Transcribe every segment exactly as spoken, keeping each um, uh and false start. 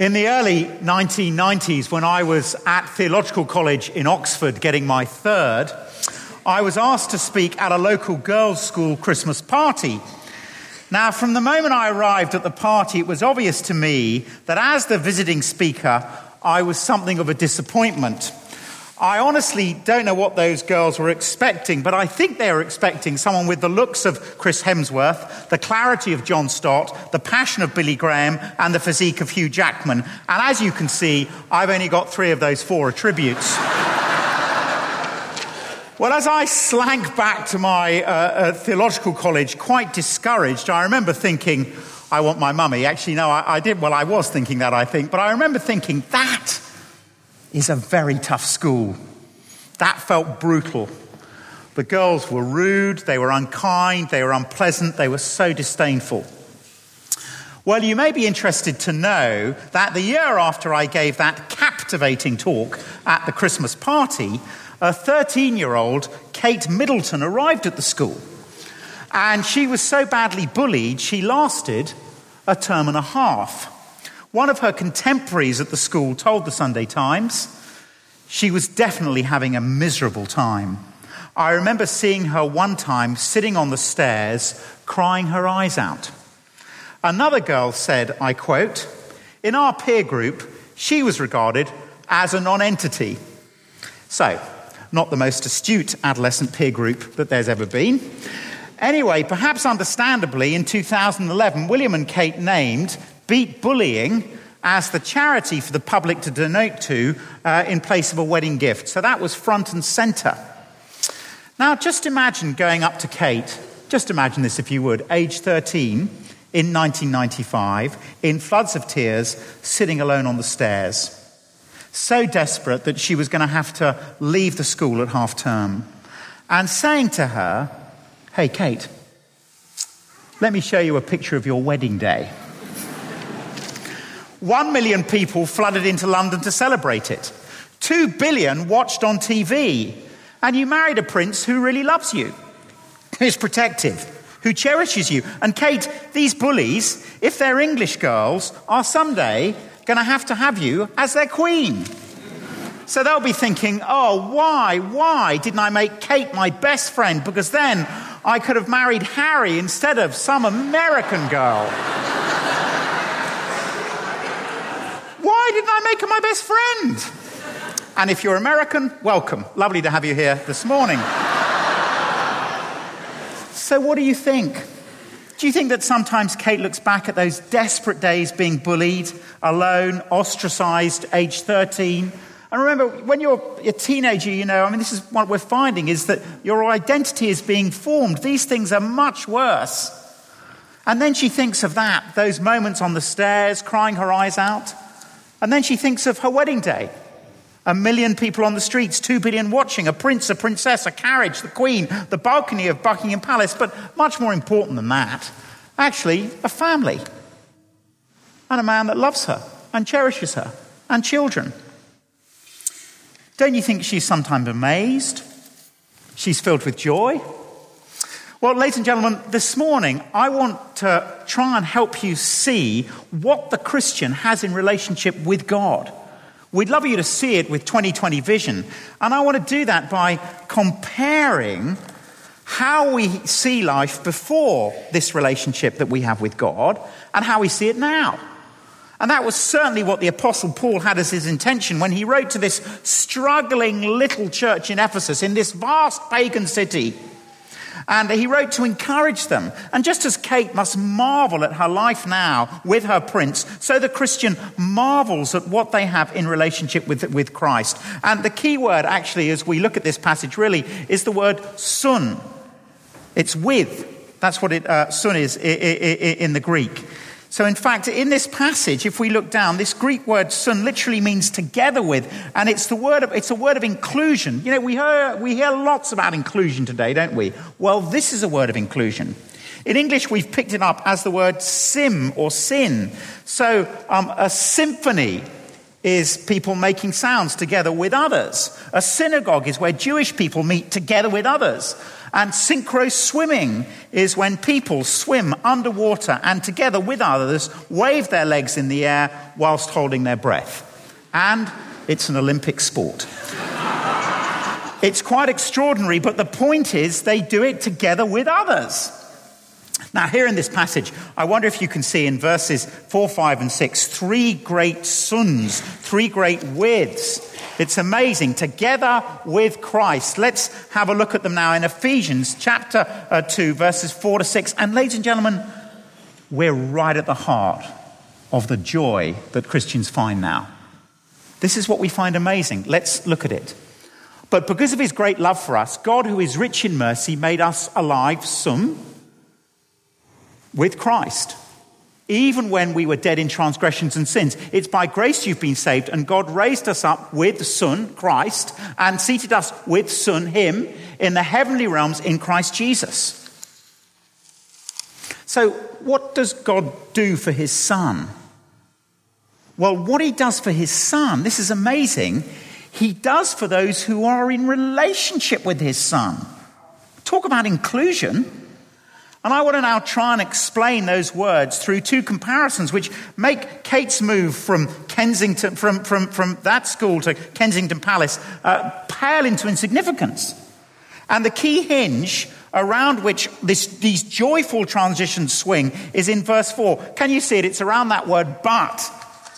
In the early nineteen nineties, when I was at Theological College in Oxford getting my third, I was asked to speak at a local girls' school Christmas party. Now, from the moment I arrived at the party, it was obvious to me that as the visiting speaker, I was something of a disappointment. I honestly don't know what those girls were expecting, but I think they were expecting someone with the looks of Chris Hemsworth, the clarity of John Stott, the passion of Billy Graham, and the physique of Hugh Jackman. And as you can see, I've only got three of those four attributes. Well, as I slank back to my uh, uh, theological college, quite discouraged, I remember thinking, I want my mummy. Actually, no, I, I did. Well, I was thinking that, I think. But I remember thinking, that is a very tough school. That felt brutal. The girls were rude, they were unkind, they were unpleasant, they were so disdainful. Well, you may be interested to know that the year after I gave that captivating talk at the Christmas party, a thirteen-year-old, Kate Middleton, arrived at the school. And she was so badly bullied, she lasted a term and a half. One of her contemporaries at the school told the Sunday Times she was definitely having a miserable time. I remember seeing her one time sitting on the stairs, crying her eyes out. Another girl said, I quote, "In our peer group, she was regarded as a non-entity." So, not the most astute adolescent peer group that there's ever been. Anyway, perhaps understandably, in two thousand eleven, William and Kate named Beat Bullying as the charity for the public to donate to uh, in place of a wedding gift. So that was front and centre. Now, just imagine going up to Kate, just imagine this if you would, age thirteen in nineteen ninety-five, in floods of tears, sitting alone on the stairs. So desperate that she was going to have to leave the school at half term. And saying to her, "Hey, Kate, let me show you a picture of your wedding day." One million people flooded into London to celebrate it. Two billion watched on T V. And you married a prince who really loves you, who's protective, who cherishes you. And Kate, these bullies, if they're English girls, are someday going to have to have you as their queen. So they'll be thinking, oh, why, why didn't I make Kate my best friend? Because then I could have married Harry instead of some American girl. Why didn't I make her my best friend? And if you're American, welcome. Lovely to have you here this morning. So what do you think? Do you think that sometimes Kate looks back at those desperate days being bullied, alone, ostracized, age thirteen? And remember, when you're a teenager, you know, I mean, this is what we're finding, is that your identity is being formed. These things are much worse. And then she thinks of that, those moments on the stairs, crying her eyes out. And then she thinks of her wedding day. A million people on the streets, two billion watching, a prince, a princess, a carriage, the queen, the balcony of Buckingham Palace. But much more important than that, actually, a family. And a man that loves her and cherishes her, and children. Don't you think she's sometimes amazed? She's filled with joy? Well, ladies and gentlemen, this morning I want to try and help you see what the Christian has in relationship with God. We'd love you to see it with twenty twenty vision. And I want to do that by comparing how we see life before this relationship that we have with God and how we see it now. And that was certainly what the Apostle Paul had as his intention when he wrote to this struggling little church in Ephesus, in this vast pagan city. And he wrote to encourage them. And just as Kate must marvel at her life now with her prince, so the Christian marvels at what they have in relationship with, with Christ. And the key word, actually, as we look at this passage, really, is the word sun. It's with. That's what it, uh, sun is in the Greek. So in fact, in this passage, if we look down, this Greek word sun literally means together with, and it's the word of, it's a word of inclusion. You know, we hear, we hear lots about inclusion today, don't we? Well, this is a word of inclusion. In English, we've picked it up as the word sim or sin. So um, a symphony is people making sounds together with others. A synagogue is where Jewish people meet together with others. And synchro swimming is when people swim underwater and together with others wave their legs in the air whilst holding their breath. And it's an Olympic sport. It's quite extraordinary, but the point is they do it together with others. Now, here in this passage, I wonder if you can see in verses four, five, and six, three great suns, three great widths. It's amazing. Together with Christ. Let's have a look at them now in Ephesians chapter uh, two, verses four to six. And ladies and gentlemen, we're right at the heart of the joy that Christians find now. This is what we find amazing. Let's look at it. But because of his great love for us, God, who is rich in mercy, made us alive, some, with Christ, even when we were dead in transgressions and sins. It's by grace you've been saved, and God raised us up with the Son, Christ, and seated us with Son, him, in the heavenly realms in Christ Jesus. So what does God do for his Son? Well, what he does for his Son, this is amazing, he does for those who are in relationship with his Son. Talk about inclusion. And I want to now try and explain those words through two comparisons which make Kate's move from Kensington, from, from, from that school to Kensington Palace, uh, pale into insignificance. And the key hinge around which this, these joyful transitions swing is in verse four. Can you see it? It's around that word, but.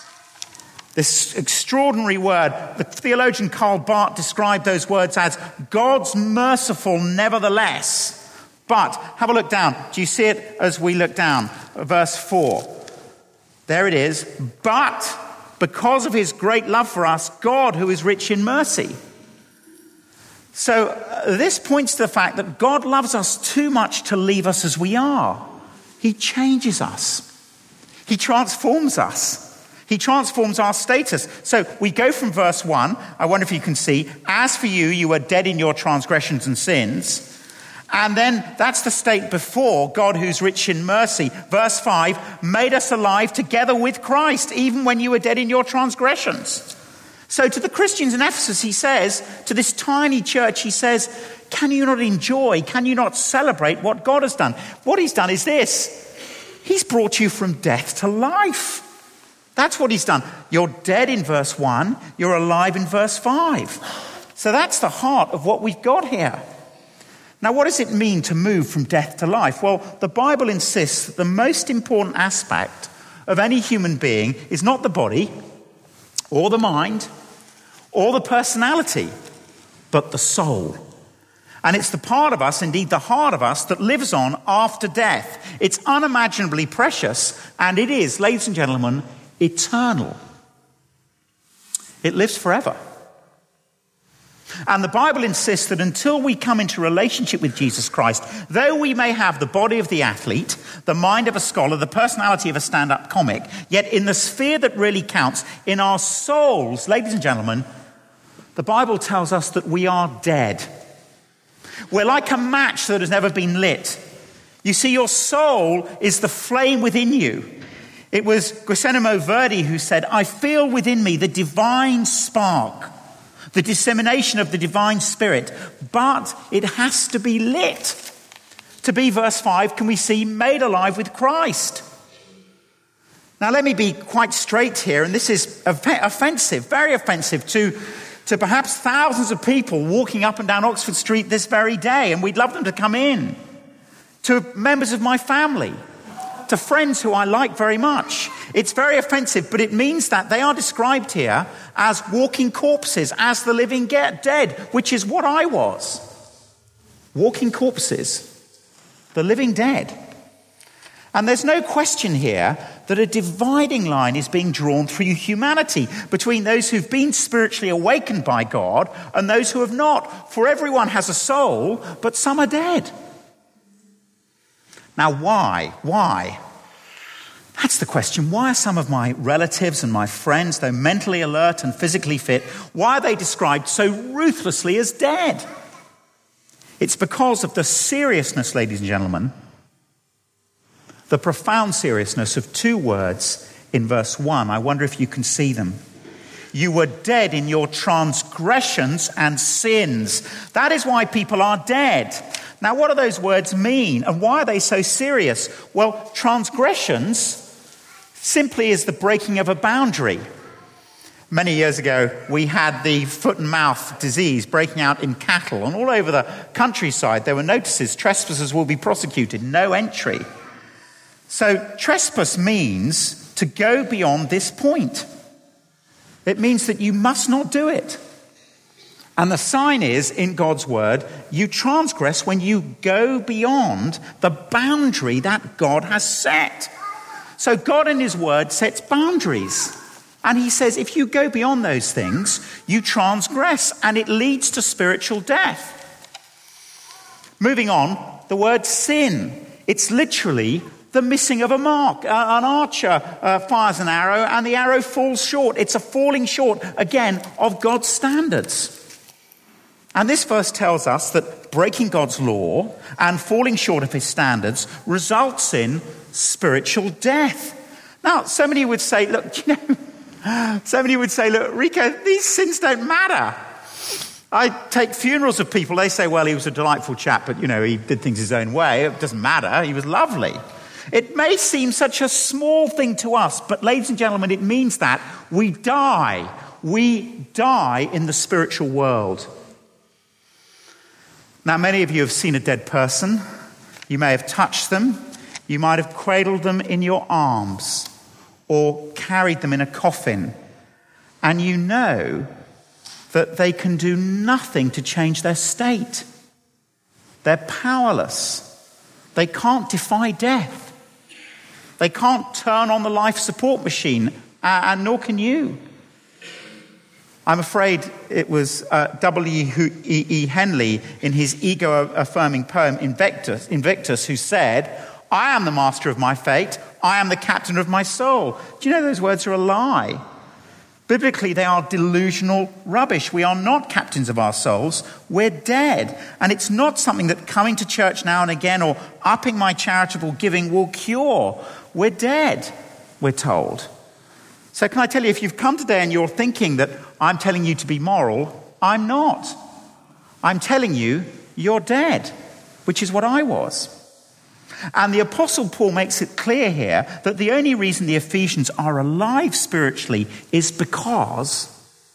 This extraordinary word. The theologian Karl Barth described those words as God's merciful nevertheless. But, have a look down. Do you see it as we look down? Verse four. There it is. But, because of his great love for us, God, who is rich in mercy. So, uh, this points to the fact that God loves us too much to leave us as we are. He changes us. He transforms us. He transforms our status. So, we go from verse one. I wonder if you can see. As for you, you were dead in your transgressions and sins. And then that's the state before God, who's rich in mercy. Verse five, made us alive together with Christ, even when you were dead in your transgressions. So to the Christians in Ephesus, he says, to this tiny church, he says, can you not enjoy, can you not celebrate what God has done? What he's done is this. He's brought you from death to life. That's what he's done. You're dead in verse one, you're alive in verse five. So that's the heart of what we've got here. Now, what does it mean to move from death to life? Well, the Bible insists that the most important aspect of any human being is not the body, or the mind, or the personality, but the soul. And it's the part of us, indeed the heart of us, that lives on after death. It's unimaginably precious, and it is, ladies and gentlemen, eternal. It lives forever. And the Bible insists that until we come into relationship with Jesus Christ, though we may have the body of the athlete, the mind of a scholar, the personality of a stand-up comic, yet in the sphere that really counts, in our souls, ladies and gentlemen, the Bible tells us that we are dead. We're like a match that has never been lit. You see, your soul is the flame within you. It was Guillermo Verdi who said, I feel within me the divine spark, the dissemination of the divine spirit, but it has to be lit. To be, verse five, can we see, made alive with Christ. Now let me be quite straight here, and this is offensive, very offensive to, to perhaps thousands of people walking up and down Oxford Street this very day, and we'd love them to come in. To members of my family, to friends who I like very much. It's very offensive, but it means that they are described here as walking corpses, as the living dead, which is what I was. Walking corpses, the living dead. And there's no question here that a dividing line is being drawn through humanity between those who've been spiritually awakened by God and those who have not. For everyone has a soul, but some are dead. Now, why? Why? That's the question. Why are some of my relatives and my friends, though mentally alert and physically fit, why are they described so ruthlessly as dead? It's because of the seriousness, ladies and gentlemen, the profound seriousness of two words in verse one. I wonder if you can see them. You were dead in your transgressions and sins. That is why people are dead. Now, what do those words mean, and why are they so serious? Well, transgressions simply is the breaking of a boundary. Many years ago, we had the foot and mouth disease breaking out in cattle, and all over the countryside there were notices, trespassers will be prosecuted, no entry. So trespass means to go beyond this point. It means that you must not do it. And the sign is, in God's word, you transgress when you go beyond the boundary that God has set. So God in his word sets boundaries. And he says if you go beyond those things, you transgress, and it leads to spiritual death. Moving on, the word sin. It's literally the missing of a mark. Uh, an archer uh, fires an arrow and the arrow falls short. It's a falling short, again, of God's standards. And this verse tells us that breaking God's law and falling short of his standards results in spiritual death. Now, somebody would say, look, you know, somebody would say, look, Rico, these sins don't matter. I take funerals of people. They say, well, he was a delightful chap, but, you know, he did things his own way. It doesn't matter. He was lovely. It may seem such a small thing to us, but ladies and gentlemen, it means that we die. We die in the spiritual world. Now, many of you have seen a dead person. You may have touched them. You might have cradled them in your arms or carried them in a coffin. And you know that they can do nothing to change their state. They're powerless. They can't defy death. They can't turn on the life support machine, uh, and nor can you. I'm afraid it was uh, W E E Henley in his ego-affirming poem Invictus, Invictus who said, I am the master of my fate. I am the captain of my soul. Do you know those words are a lie? Biblically, they are delusional rubbish. We are not captains of our souls. We're dead. And it's not something that coming to church now and again or upping my charitable giving will cure. We're dead, we're told. So can I tell you, if you've come today and you're thinking that I'm telling you to be moral, I'm not. I'm telling you you're dead, which is what I was. And the Apostle Paul makes it clear here that the only reason the Ephesians are alive spiritually is because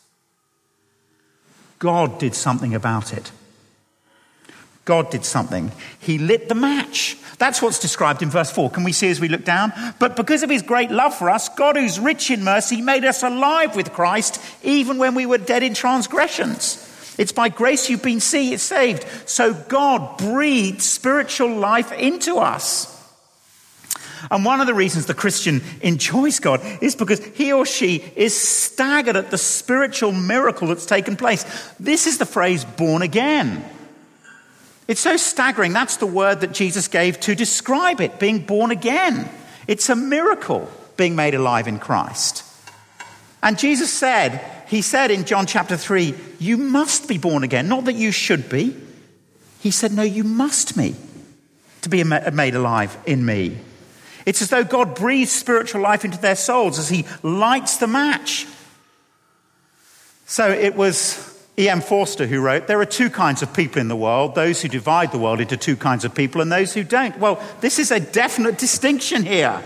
God did something about it. God did something. He lit the match. That's what's described in verse four. Can we see as we look down? But because of his great love for us, God, who's rich in mercy, made us alive with Christ, even when we were dead in transgressions. It's by grace you've been saved. So God breathed spiritual life into us. And one of the reasons the Christian enjoys God is because he or she is staggered at the spiritual miracle that's taken place. This is the phrase born again. It's so staggering. That's the word that Jesus gave to describe it, being born again. It's a miracle being made alive in Christ. And Jesus said, he said in John chapter three, you must be born again. Not that you should be. He said, no, you must be to be made alive in me. It's as though God breathes spiritual life into their souls as he lights the match. So it was E M Forster who wrote, there are two kinds of people in the world, those who divide the world into two kinds of people and those who don't. Well, this is a definite distinction here.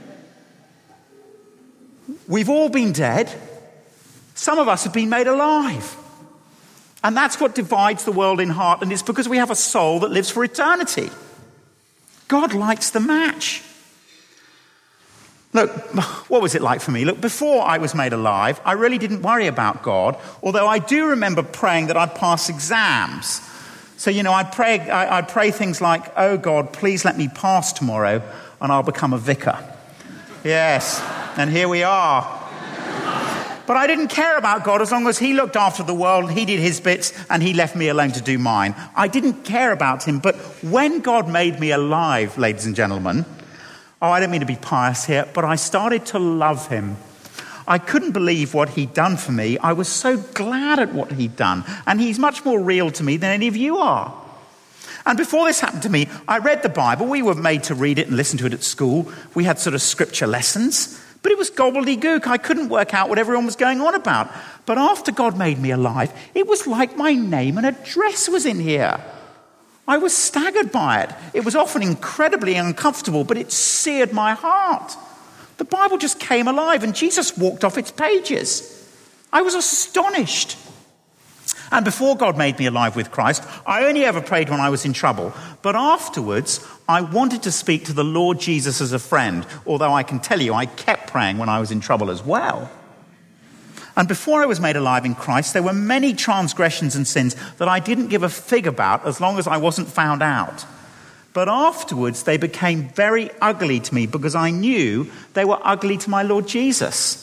We've all been dead. Some of us have been made alive. And that's what divides the world in heart, and it's because we have a soul that lives for eternity. God lights the match. Look, what was it like for me? Look, before I was made alive, I really didn't worry about God, although I do remember praying that I'd pass exams. So, you know, I'd pray, I'd pray things like, oh God, please let me pass tomorrow and I'll become a vicar. Yes, and here we are. But I didn't care about God as long as he looked after the world, he did his bits, and he left me alone to do mine. I didn't care about him, but when God made me alive, ladies and gentlemen, oh, I don't mean to be pious here, but I started to love him. I couldn't believe what he'd done for me. I was so glad at what he'd done, and he's much more real to me than any of you are. And before this happened to me, I read the Bible. We were made to read it and listen to it at school. We had sort of scripture lessons. But it was gobbledygook. I couldn't work out what everyone was going on about. But after God made me alive, it was like my name and address was in here. I was staggered by it. It was often incredibly uncomfortable, but it seared my heart. The Bible just came alive and Jesus walked off its pages. I was astonished. And before God made me alive with Christ, I only ever prayed when I was in trouble. But afterwards, I wanted to speak to the Lord Jesus as a friend, although I can tell you I kept praying when I was in trouble as well. And before I was made alive in Christ, there were many transgressions and sins that I didn't give a fig about as long as I wasn't found out. But afterwards, they became very ugly to me because I knew they were ugly to my Lord Jesus.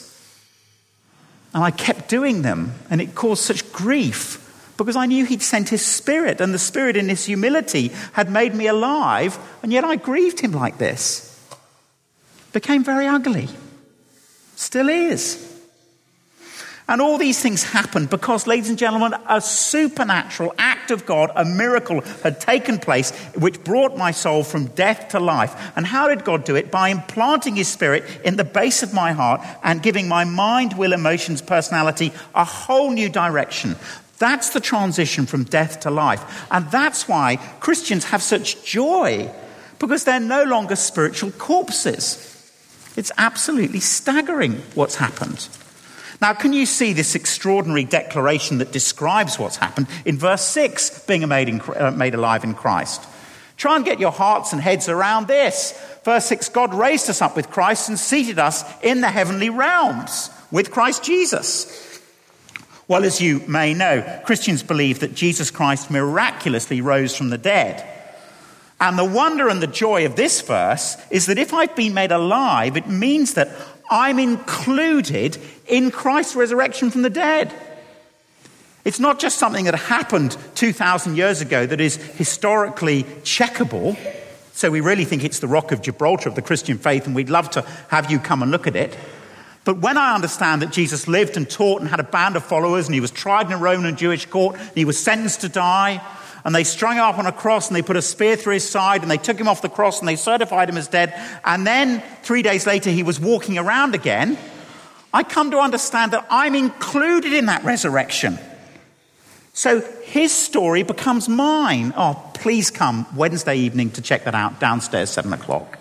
And I kept doing them, and it caused such grief because I knew he'd sent his Spirit, and the Spirit in his humility had made me alive, and yet I grieved him like this. Became very ugly. Still is. And all these things happened because, ladies and gentlemen, a supernatural act of God, a miracle had taken place which brought my soul from death to life. And how did God do it? By implanting his Spirit in the base of my heart and giving my mind, will, emotions, personality a whole new direction. That's the transition from death to life. And that's why Christians have such joy, because they're no longer spiritual corpses. It's absolutely staggering what's happened. Now, can you see this extraordinary declaration that describes what's happened in verse six, being made, in, uh, made alive in Christ? Try and get your hearts and heads around this. Verse six, God raised us up with Christ and seated us in the heavenly realms with Christ Jesus. Well, as you may know, Christians believe that Jesus Christ miraculously rose from the dead. And the wonder and the joy of this verse is that if I've been made alive, it means that I'm included in Christ's resurrection from the dead. It's not just something that happened two thousand years ago that is historically checkable. So we really think it's the Rock of Gibraltar of the Christian faith, and we'd love to have you come and look at it. But when I understand that Jesus lived and taught and had a band of followers, and he was tried in a Roman and Jewish court, and he was sentenced to die, and they strung him up on a cross and they put a spear through his side and they took him off the cross and they certified him as dead. And then three days later he was walking around again. I come to understand that I'm included in that resurrection. So his story becomes mine. Oh, please come Wednesday evening to check that out downstairs, seven o'clock.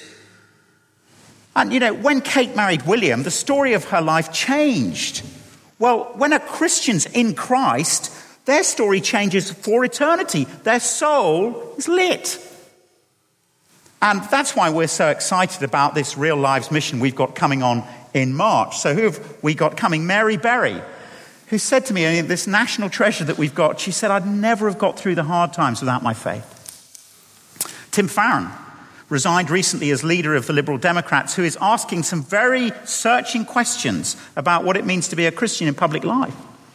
And you know, when Kate married William, the story of her life changed. Well, when a Christian's in Christ, their story changes for eternity. Their soul is lit. And that's why we're so excited about this Real Lives mission we've got coming on in March. So who have we got coming? Mary Berry, who said to me, this national treasure that we've got, she said, I'd never have got through the hard times without my faith. Tim Farron resigned recently as leader of the Liberal Democrats, who is asking some very searching questions about what it means to be a Christian in public life.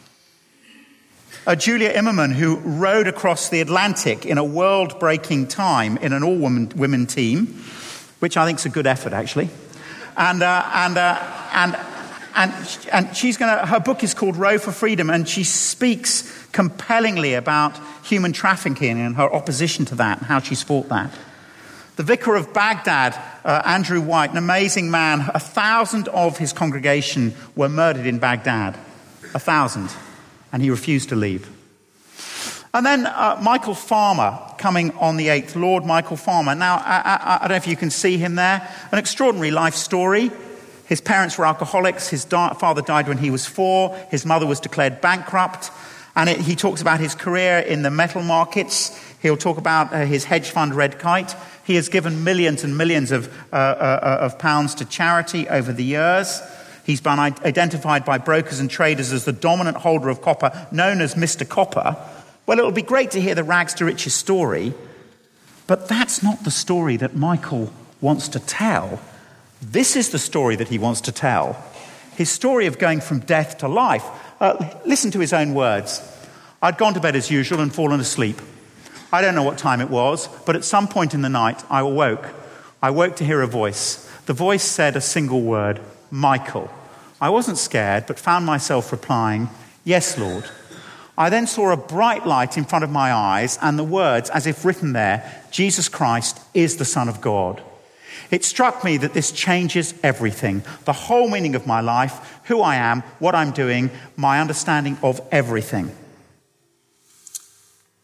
Uh, Julia Immerman, who rowed across the Atlantic in a world-breaking time in an all-women women team, which I think is a good effort, actually. And uh, and uh, and and and she's going to. Her book is called Row for Freedom, and she speaks compellingly about human trafficking and her opposition to that and how she's fought that. The vicar of Baghdad, uh, Andrew White, an amazing man. A thousand of his congregation were murdered in Baghdad. A thousand. And he refused to leave. And then uh, Michael Farmer coming on the eighth, Lord Michael Farmer. Now, I, I, I don't know if you can see him there. An extraordinary life story. His parents were alcoholics. His da- father died when he was four. His mother was declared bankrupt. And it, he talks about his career in the metal markets. He'll talk about uh, his hedge fund, Red Kite. He has given millions and millions of, uh, uh, of pounds to charity over the years. He's been identified by brokers and traders as the dominant holder of copper, known as Mister Copper. Well, it'll be great to hear the rags to riches story, but that's not the story that Michael wants to tell. This is the story that he wants to tell. His story of going from death to life. Uh, listen to his own words. I'd gone to bed as usual and fallen asleep. I don't know what time it was, but at some point in the night, I awoke. I woke to hear a voice. The voice said a single word, Michael. I wasn't scared, but found myself replying, yes, Lord. I then saw a bright light in front of my eyes and the words, as if written there, Jesus Christ is the Son of God. It struck me that this changes everything, the whole meaning of my life, who I am, what I'm doing, my understanding of everything.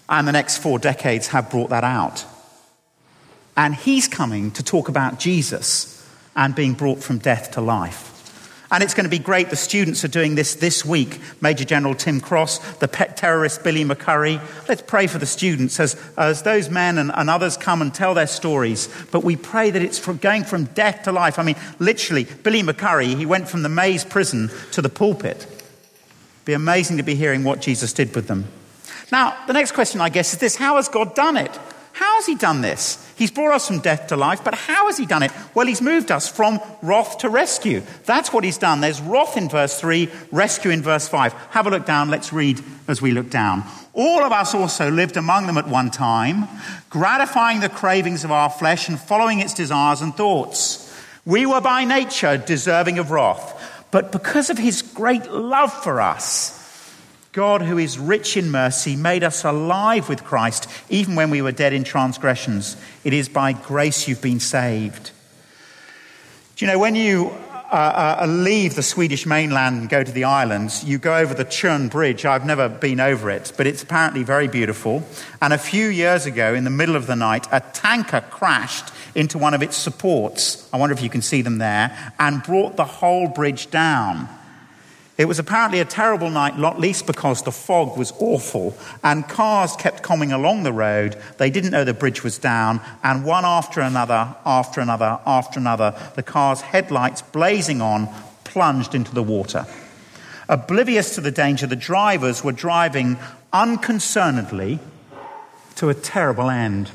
And the next four decades have brought that out. And he's coming to talk about Jesus and being brought from death to life. And it's going to be great. The students are doing this this week. Major General Tim Cross, the pet terrorist Billy McCurry. Let's pray for the students as, as those men and, and others come and tell their stories. But we pray that it's from going from death to life. I mean, literally, Billy McCurry, he went from the Maze prison to the pulpit. It'd be amazing to be hearing what Jesus did with them. Now, the next question, I guess, is this. How has God done it? How has he done this? He's brought us from death to life, but how has he done it? Well, he's moved us from wrath to rescue. That's what he's done. There's wrath in verse three, rescue in verse five. Have a look down. Let's read as we look down. All of us also lived among them at one time, gratifying the cravings of our flesh and following its desires and thoughts. We were by nature deserving of wrath, but because of his great love for us, God, who is rich in mercy, made us alive with Christ, even when we were dead in transgressions. It is by grace you've been saved. Do you know, when you uh, uh, leave the Swedish mainland and go to the islands, you go over the Tjörn Bridge. I've never been over it, but it's apparently very beautiful. And a few years ago, in the middle of the night, a tanker crashed into one of its supports. I wonder if you can see them there, and brought the whole bridge down. It was apparently a terrible night, not least because the fog was awful and cars kept coming along the road. They didn't know the bridge was down, and one after another, after another, after another, the car's headlights blazing on plunged into the water. Oblivious to the danger, the drivers were driving unconcernedly to a terrible end.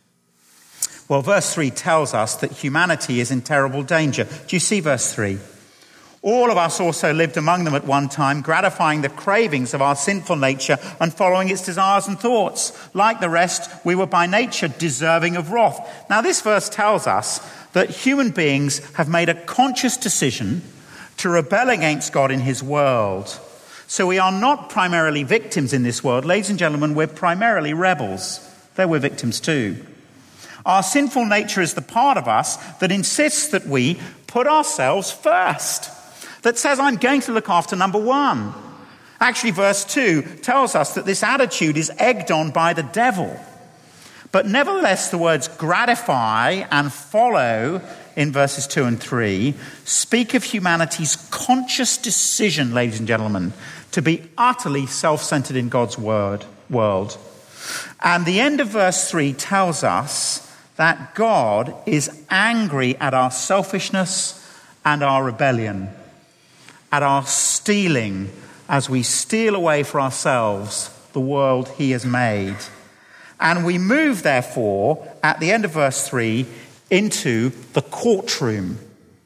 Well, verse three tells us that humanity is in terrible danger. Do you see verse three? All of us also lived among them at one time, gratifying the cravings of our sinful nature and following its desires and thoughts. Like the rest, we were by nature deserving of wrath. Now, this verse tells us that human beings have made a conscious decision to rebel against God in his world. So we are not primarily victims in this world. Ladies and gentlemen, we're primarily rebels. Though we're victims too. Our sinful nature is the part of us that insists that we put ourselves first. That says, I'm going to look after number one. Actually, verse two tells us that this attitude is egged on by the devil. But nevertheless, the words gratify and follow in verses two and three speak of humanity's conscious decision, ladies and gentlemen, to be utterly self-centered in God's word, world. And the end of verse three tells us that God is angry at our selfishness and our rebellion, at our stealing as we steal away for ourselves the world he has made. And we move, therefore, at the end of verse three, into the courtroom.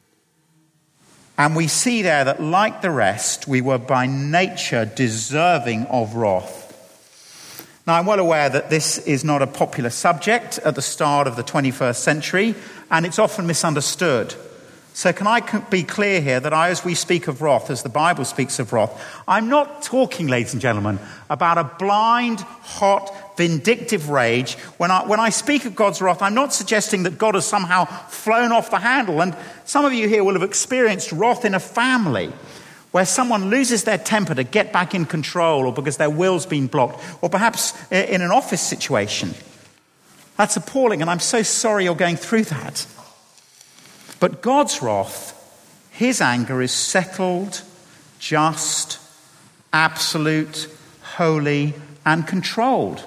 And we see there that, like the rest, we were by nature deserving of wrath. Now, I'm well aware that this is not a popular subject at the start of the twenty-first century, and it's often misunderstood. So can I be clear here that I, as we speak of wrath, as the Bible speaks of wrath, I'm not talking, ladies and gentlemen, about a blind, hot, vindictive rage. When I, when I speak of God's wrath, I'm not suggesting that God has somehow flown off the handle. And some of you here will have experienced wrath in a family where someone loses their temper to get back in control, or because their will's been blocked, or perhaps in an office situation. That's appalling, and I'm so sorry you're going through that. But God's wrath, his anger, is settled, just, absolute, holy, and controlled.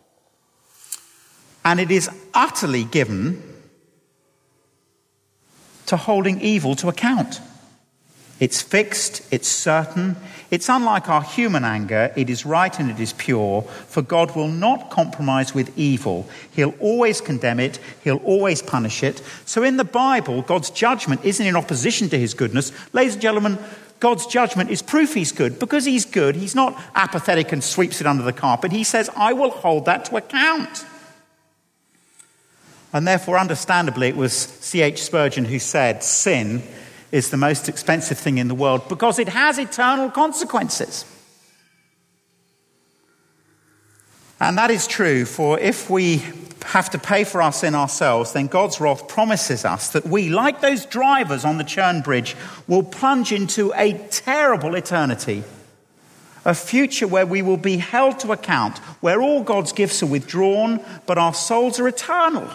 And it is utterly given to holding evil to account. It's fixed, it's certain. It's unlike our human anger. It is right and it is pure, for God will not compromise with evil. He'll always condemn it. He'll always punish it. So in the Bible, God's judgment isn't in opposition to his goodness. Ladies and gentlemen, God's judgment is proof he's good. Because he's good, he's not apathetic and sweeps it under the carpet. He says, I will hold that to account. And therefore, understandably, it was C H Spurgeon who said, sin is the most expensive thing in the world because it has eternal consequences. And that is true, for if we have to pay for our sin ourselves, then God's wrath promises us that we, like those drivers on the Tjörn Bridge, will plunge into a terrible eternity, A future where we will be held to account, where all God's gifts are withdrawn, but our souls are eternal.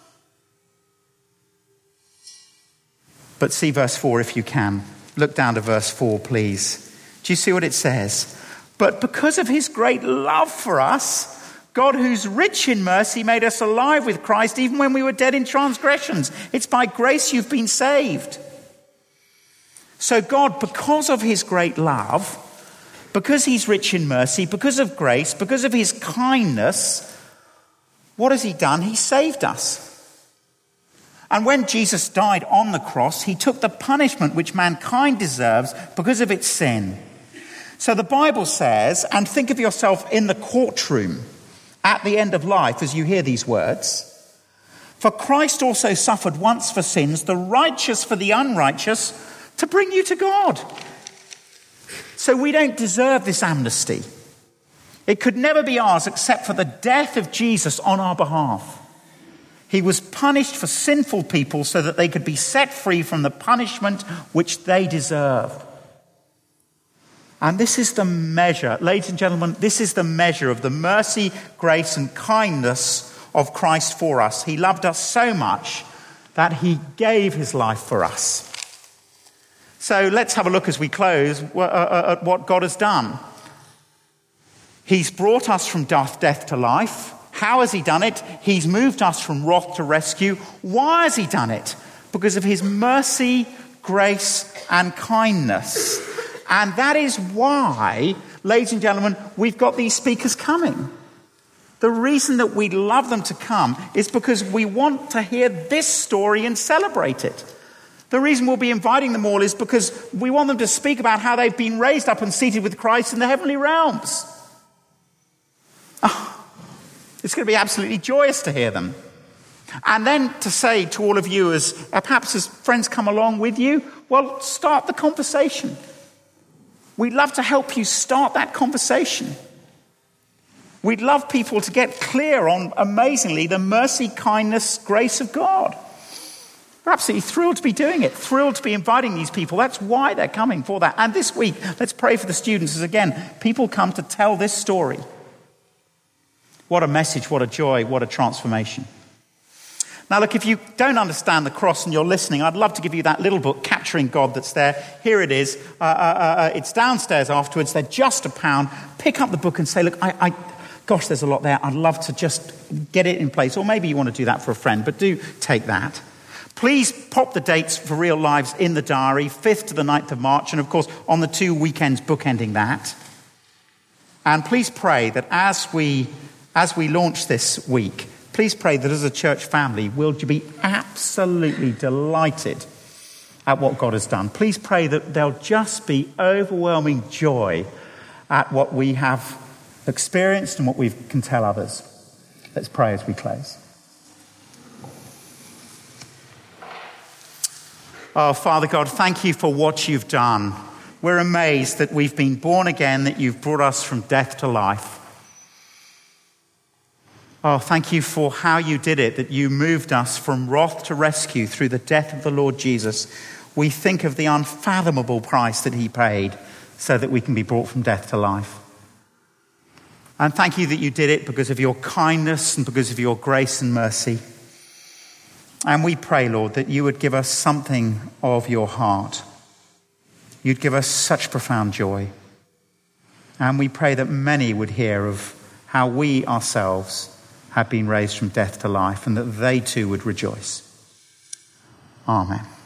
But see verse four if you can. Look down to verse four, please. Do you see what it says? But because of his great love for us, God, who's rich in mercy, made us alive with Christ even when we were dead in transgressions. It's by grace you've been saved. So God, because of his great love, because he's rich in mercy, because of grace, because of his kindness, what has he done? He saved us. And when Jesus died on the cross, he took the punishment which mankind deserves because of its sin. So the Bible says, and think of yourself in the courtroom at the end of life as you hear these words, for Christ also suffered once for sins, the righteous for the unrighteous, to bring you to God. So we don't deserve this amnesty. It could never be ours except for the death of Jesus on our behalf. He was punished for sinful people so that they could be set free from the punishment which they deserved. And this is the measure, ladies and gentlemen, this is the measure of the mercy, grace, and kindness of Christ for us. He loved us so much that he gave his life for us. So let's have a look as we close at what God has done. He's brought us from death, death to life. How has he done it? He's moved us from wrath to rescue. Why has he done it? Because of his mercy, grace, and kindness. And that is why, ladies and gentlemen, we've got these speakers coming. The reason that we love them to come is because we want to hear this story and celebrate it. The reason we'll be inviting them all is because we want them to speak about how they've been raised up and seated with Christ in the heavenly realms. Oh, it's going to be absolutely joyous to hear them. And then to say to all of you, as perhaps as friends come along with you, well, start the conversation. We'd love to help you start that conversation. We'd love people to get clear on, amazingly, the mercy, kindness, grace of God. We're absolutely thrilled to be doing it, thrilled to be inviting these people. That's why they're coming for that. And this week, let's pray for the students as, again, people come to tell this story. What a message, what a joy, what a transformation. Now, look, if you don't understand the cross and you're listening, I'd love to give you that little book, Capturing God, that's there. Here it is. Uh, uh, uh, it's downstairs afterwards. They're just a pound. Pick up the book and say, look, I, I, gosh, there's a lot there. I'd love to just get it in place. Or maybe you want to do that for a friend, but do take that. Please pop the dates for Real Lives in the diary, fifth to the ninth of March, and of course on the two weekends bookending that. And please pray that as we, as we launch this week, please pray that as a church family, we'll be absolutely delighted at what God has done. Please pray that there'll just be overwhelming joy at what we have experienced and what we can tell others. Let's pray as we close. Oh, Father God, thank you for what you've done. We're amazed that we've been born again, that you've brought us from death to life. Oh, thank you for how you did it, that you moved us from wrath to rescue through the death of the Lord Jesus. We think of the unfathomable price that he paid so that we can be brought from death to life. And thank you that you did it because of your kindness and because of your grace and mercy. And we pray, Lord, that you would give us something of your heart. You'd give us such profound joy. And we pray that many would hear of how we ourselves have been raised from death to life and that they too would rejoice. Amen.